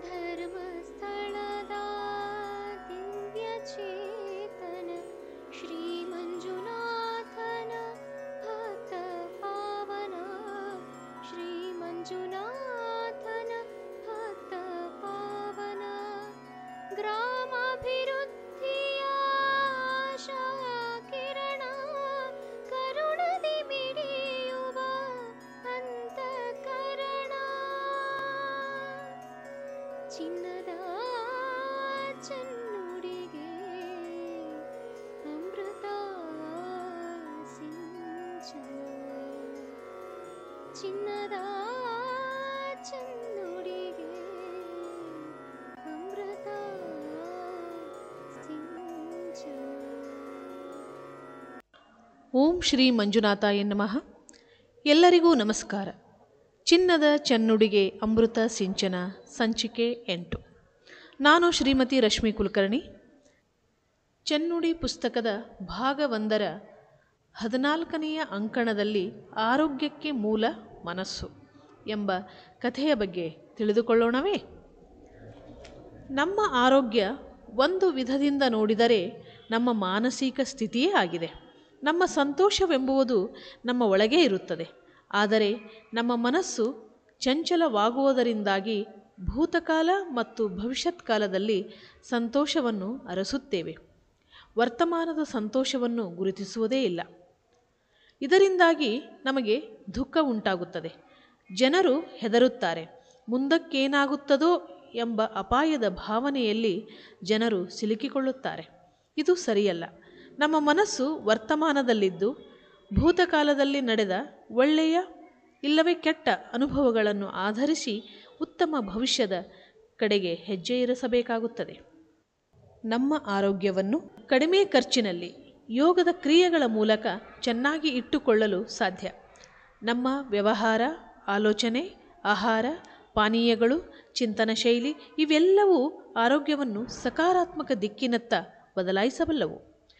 ಧರ್ಮಸ್ಥಳದ ದಿವ್ಯ ಚೇತನ ಶ್ರೀ ಮಂಜುನಾಥನ ಭಕ್ತ ಪಾವನ, ಶ್ರೀ ಮಂಜುನಾಥನ ಭಕ್ತ ಪಾವನ, ಗ್ರಾಮಾಭಿವೃದ್ಧಿಯ ಆಶಾ ಕಿರಣ, ಕರುಣದಿ ಮಿಡಿಯುವ ಅಂತಃಕರಣ, ಚಿನ್ನದ ಚೆನ್ನುಡಿಗೆ ಅಮೃತ ಸಿಂಚನ, ಚಿನ್ನದ ಚೆನ್ನುಡಿಗೆ ಅಮೃತ ಸಿಂಚನ. ಓಂ ಶ್ರೀ ಮಂಜುನಾಥಾಯ ನಮಃ. ಎಲ್ಲರಿಗೂ ನಮಸ್ಕಾರ. ಚಿನ್ನದ ಚೆನ್ನುಡಿಗೆ ಅಮೃತ ಸಿಂಚನ ಸಂಚಿಕೆ 8. ನಾನು ಶ್ರೀಮತಿ ರಶ್ಮಿ ಕುಲಕರ್ಣಿ. ಚೆನ್ನುಡಿ ಪುಸ್ತಕದ ಭಾಗ 1ರ 14ನೆಯ ಅಂಕಣದಲ್ಲಿ ಆರೋಗ್ಯಕ್ಕೆ ಮೂಲ ಮನಸ್ಸು ಎಂಬ ಕಥೆಯ ಬಗ್ಗೆ ತಿಳಿದುಕೊಳ್ಳೋಣವೇ? ನಮ್ಮ ಆರೋಗ್ಯ ಒಂದು ವಿಧದಿಂದ ನೋಡಿದರೆ ನಮ್ಮ ಮಾನಸಿಕ ಸ್ಥಿತಿಯೇ ಆಗಿದೆ. ನಮ್ಮ ಸಂತೋಷವೆಂಬುವುದು ನಮ್ಮ ಒಳಗೇ ಇರುತ್ತದೆ. ಆದರೆ ನಮ್ಮ ಮನಸ್ಸು ಚಂಚಲವಾಗುವುದರಿಂದಾಗಿ ಭೂತಕಾಲ ಮತ್ತು ಭವಿಷ್ಯತ್ ಕಾಲದಲ್ಲಿ ಸಂತೋಷವನ್ನು ಅರಸುತ್ತೇವೆ. ವರ್ತಮಾನದ ಸಂತೋಷವನ್ನು ಗುರುತಿಸುವುದೇ ಇಲ್ಲ. ಇದರಿಂದಾಗಿ ನಮಗೆ ದುಃಖ ಉಂಟಾಗುತ್ತದೆ. ಜನರು ಹೆದರುತ್ತಾರೆ. ಮುಂದಕ್ಕೇನಾಗುತ್ತದೋ ಎಂಬ ಅಪಾಯದ ಭಾವನೆಯಲ್ಲಿ ಜನರು ಸಿಲುಕಿಕೊಳ್ಳುತ್ತಾರೆ. ಇದು ಸರಿಯಲ್ಲ. ನಮ್ಮ ಮನಸ್ಸು ವರ್ತಮಾನದಲ್ಲಿದ್ದು ಭೂತಕಾಲದಲ್ಲಿ ನಡೆದ ಒಳ್ಳೆಯ ಇಲ್ಲವೇ ಕೆಟ್ಟ ಅನುಭವಗಳನ್ನು ಆಧರಿಸಿ ಉತ್ತಮ ಭವಿಷ್ಯದ ಕಡೆಗೆ ಹೆಜ್ಜೆ ಇರಿಸಬೇಕಾಗುತ್ತದೆ. ನಮ್ಮ ಆರೋಗ್ಯವನ್ನು ಕಡಿಮೆ ಖರ್ಚಿನಲ್ಲಿ ಯೋಗದ ಕ್ರಿಯೆಗಳ ಮೂಲಕ ಚೆನ್ನಾಗಿ ಇಟ್ಟುಕೊಳ್ಳಲು ಸಾಧ್ಯ. ನಮ್ಮ ವ್ಯವಹಾರ, ಆಲೋಚನೆ, ಆಹಾರ, ಪಾನೀಯಗಳು, ಚಿಂತನ ಶೈಲಿ ಇವೆಲ್ಲವೂ ಆರೋಗ್ಯವನ್ನು ಸಕಾರಾತ್ಮಕ ದಿಕ್ಕಿನತ್ತ ಬದಲಾಯಿಸಬಲ್ಲವು.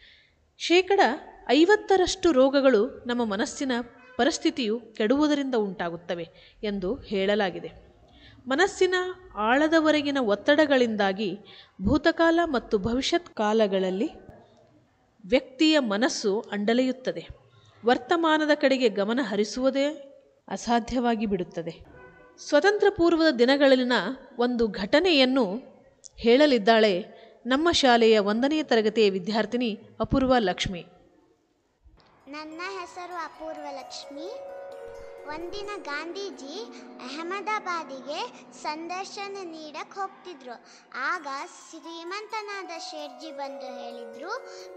50% ರೋಗಗಳು ನಮ್ಮ ಮನಸ್ಸಿನ ಪರಿಸ್ಥಿತಿಯು ಕೆಡುವುದರಿಂದ ಉಂಟಾಗುತ್ತವೆ ಎಂದು ಹೇಳಲಾಗಿದೆ. ಮನಸ್ಸಿನ ಆಳದವರೆಗಿನ ಒತ್ತಡಗಳಿಂದಾಗಿ ಭೂತಕಾಲ ಮತ್ತು ಭವಿಷ್ಯತ್ ಕಾಲಗಳಲ್ಲಿ ವ್ಯಕ್ತಿಯ ಮನಸ್ಸು ಅಂಡಲೆಯುತ್ತದೆ. ವರ್ತಮಾನದ ಕಡೆಗೆ ಗಮನ ಹರಿಸುವುದೇ ಅಸಾಧ್ಯವಾಗಿ ಬಿಡುತ್ತದೆ. ಸ್ವತಂತ್ರ ಪೂರ್ವದ ದಿನಗಳಲ್ಲಿನ ಒಂದು ಘಟನೆಯನ್ನು ಹೇಳಲಿದ್ದಾಳೆ ನಮ್ಮ ಶಾಲೆಯ 1ನೇ ತರಗತಿಯ ವಿದ್ಯಾರ್ಥಿನಿ ಅಪೂರ್ವ ಲಕ್ಷ್ಮಿ. ನನ್ನ ಹೆಸರು ಅಪೂರ್ವ ಲಕ್ಷ್ಮಿ. ಒಂದಿನ ಗಾಂಧೀಜಿ ಅಹಮದಾಬಾದಿಗೆ ಸಂದರ್ಶನ ನೀಡಕ್ಕೆ ಹೋಗ್ತಿದ್ರು. ಆಗ ಶ್ರೀಮಂತನಾದ ಶೇಠ್ಜಿ ಬಂದು ಹೇಳಿದರು,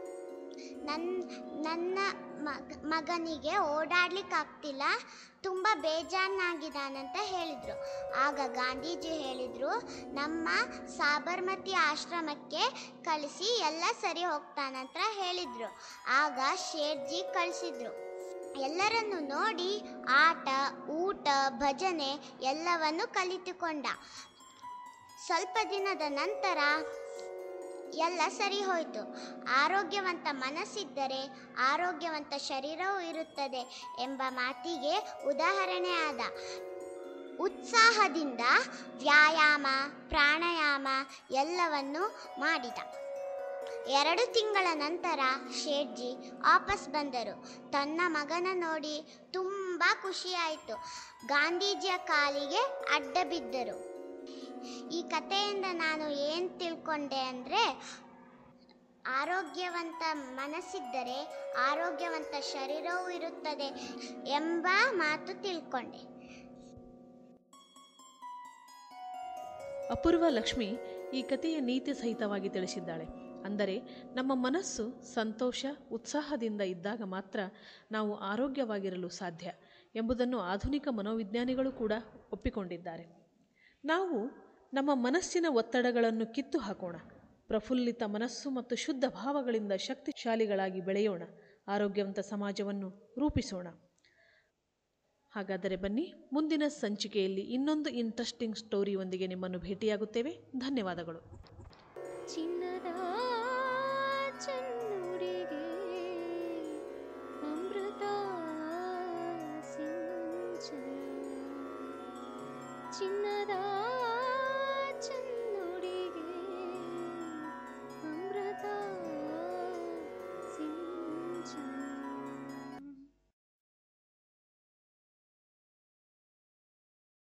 ನನ್ನ ಮಗನಿಗೆ ಓಡಾಡ್ಲಿಕ್ಕಾಗ್ತಿಲ್ಲ, ತುಂಬ ಬೇಜಾರನಾಗಿದ್ದಾನಂತ ಹೇಳಿದರು. ಆಗ ಗಾಂಧೀಜಿ ಹೇಳಿದರು, ನಮ್ಮ ಸಾಬರ್ಮತಿ ಆಶ್ರಮಕ್ಕೆ ಕಳಿಸಿ ಎಲ್ಲ ಸರಿ ಹೋಗ್ತಾನಂತ ಹೇಳಿದರು. ಆಗ ಶೇಠ್ಜಿ ಕಳಿಸಿದ್ರು. ಎಲ್ಲರನ್ನು ನೋಡಿ ಆಟ, ಊಟ, ಭಜನೆ ಎಲ್ಲವನ್ನು ಕಲಿತುಕೊಂಡ. ಸ್ವಲ್ಪ ದಿನದ ನಂತರ ಎಲ್ಲ ಸರಿ ಹೋಯಿತು. ಆರೋಗ್ಯವಂತ ಮನಸ್ಸಿದ್ದರೆ ಆರೋಗ್ಯವಂತ ಶರೀರವೂ ಇರುತ್ತದೆ ಎಂಬ ಮಾತಿಗೆ ಉದಾಹರಣೆ ಆದ. ಉತ್ಸಾಹದಿಂದ ವ್ಯಾಯಾಮ, ಪ್ರಾಣಾಯಾಮ ಎಲ್ಲವನ್ನು ಮಾಡಿದ. 2 ತಿಂಗಳ ನಂತರ ಶೇಠ್ಜಿ ವಾಪಸ್ ಬಂದರು. ತನ್ನ ಮಗನ ನೋಡಿ ತುಂಬ ಖುಷಿಯಾಯಿತು. ಗಾಂಧೀಜಿಯ ಕಾಲಿಗೆ ಅಡ್ಡ ಬಿದ್ದರು. ಈ ಕಥೆಯಿಂದ ನಾನು ಏನು ತಿಳ್ಕೊಂಡೆ ಅಂದರೆ, ಆರೋಗ್ಯವಂತ ಮನಸ್ಸಿದ್ದರೆ ಆರೋಗ್ಯವಂತ ಶರೀರವೂ ಇರುತ್ತದೆ ಎಂಬ ಮಾತು ತಿಳ್ಕೊಂಡೆ. ಅಪೂರ್ವ ಲಕ್ಷ್ಮಿ ಈ ಕಥೆಯ ನೀತಿ ಸಹಿತವಾಗಿ ತಿಳಿಸಿದ್ದಾಳೆ. ಅಂದರೆ ನಮ್ಮ ಮನಸ್ಸು ಸಂತೋಷ, ಉತ್ಸಾಹದಿಂದ ಇದ್ದಾಗ ಮಾತ್ರ ನಾವು ಆರೋಗ್ಯವಾಗಿರಲು ಸಾಧ್ಯ ಎಂಬುದನ್ನು ಆಧುನಿಕ ಮನೋವಿಜ್ಞಾನಿಗಳು ಕೂಡ ಒಪ್ಪಿಕೊಂಡಿದ್ದಾರೆ. ನಾವು ನಮ್ಮ ಮನಸ್ಸಿನ ಒತ್ತಡಗಳನ್ನು ಕಿತ್ತು ಹಾಕೋಣ. ಪ್ರಫುಲ್ಲಿತ ಮನಸ್ಸು ಮತ್ತು ಶುದ್ಧ ಭಾವಗಳಿಂದ ಶಕ್ತಿಶಾಲಿಗಳಾಗಿ ಬೆಳೆಯೋಣ. ಆರೋಗ್ಯವಂತ ಸಮಾಜವನ್ನು ರೂಪಿಸೋಣ. ಹಾಗಾದರೆ ಬನ್ನಿ, ಮುಂದಿನ ಸಂಚಿಕೆಯಲ್ಲಿ ಇನ್ನೊಂದು ಇಂಟ್ರೆಸ್ಟಿಂಗ್ ಸ್ಟೋರಿಯೊಂದಿಗೆ ನಿಮ್ಮನ್ನು ಭೇಟಿಯಾಗುತ್ತೇವೆ. ಧನ್ಯವಾದಗಳು. ಚಿನ್ನದ ಚೆನ್ನುಡಿಗೆ ಅಮೃತ ಸಿಂಚನ, ಚಿನ್ನದ